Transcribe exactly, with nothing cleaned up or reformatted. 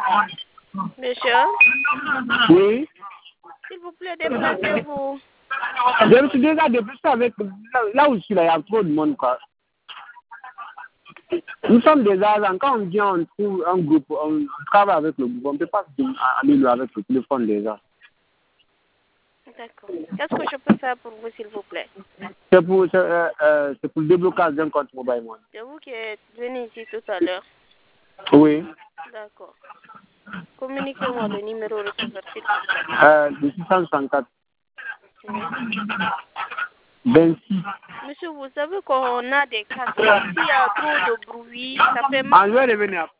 Monsieur, Oui. s'il vous plaît, déplacez-vous. Je me suis déjà déplacé avec... Là, là où je suis là, il y a trop de monde, quoi. Nous sommes des agents. Quand on vient, on trouve un groupe, on travaille avec le groupe. On ne peut pas aller avec le téléphone déjà. D'accord. Qu'est-ce que je peux faire pour vous, s'il vous plaît? C'est pour, c'est, euh, euh, c'est pour le déblocage d'un compte mobile money. C'est vous qui êtes venu ici tout à l'heure. Oui. D'accord. Communiquez-moi le numéro receveur, s'il vous plaît. Euh, le six cent soixante-quatre. Oui. vingt-six. Monsieur, vous savez qu'on a des casques. S'il y a trop de bruit, ça fait mal. Ah, je vais revenir.